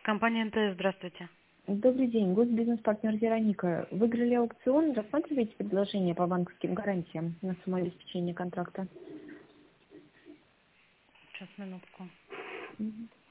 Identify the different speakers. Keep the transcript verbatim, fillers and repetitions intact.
Speaker 1: Компания эн тэ эс, здравствуйте.
Speaker 2: Добрый день, госбизнес-партнер Вероника. Выиграли аукцион, рассматриваете предложение по банковским гарантиям на самообеспечение контракта?
Speaker 1: Сейчас, минутку.
Speaker 2: Мгм.